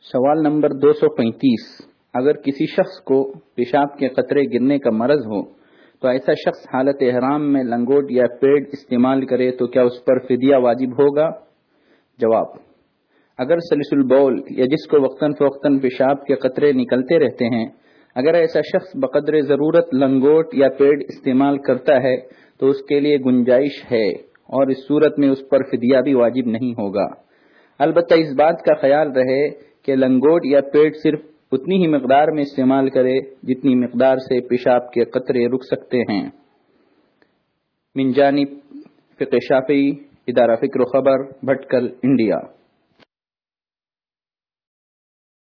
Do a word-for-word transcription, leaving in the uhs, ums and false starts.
सवाल नंबर दो सौ पैंतीस। अगर किसी शख्स को पेशाब के कतरे गिरने का मरज हो तो ऐसा शख्स हालत एहराम में लंगोट या पेड़ इस्तेमाल करे तो क्या उस पर फिदिया वाजिब होगा? जवाब, अगर सलिसुल बौल या जिसको वक्तन फवक्तन पेशाब के कतरे निकलते रहते हैं, अगर ऐसा शख्स बकदरे जरूरत लंगोट या पेड़ इस्तेमाल करता है तो उसके लिए गुंजाइश है और इस सूरत में उस पर फिदिया भी वाजिब नहीं होगा। अलबत्ता इस बात का ख्याल रहे कि लंगोट या पेड़ सिर्फ उतनी ही मिकदार में इस्तेमाल करे जितनी मिकदार से पेशाब के कतरे रुक सकते हैं। मिन जानिब फ़िक़्ह शाफ़िई, इदारा फ़िक्र खबर, भटकल, इंडिया।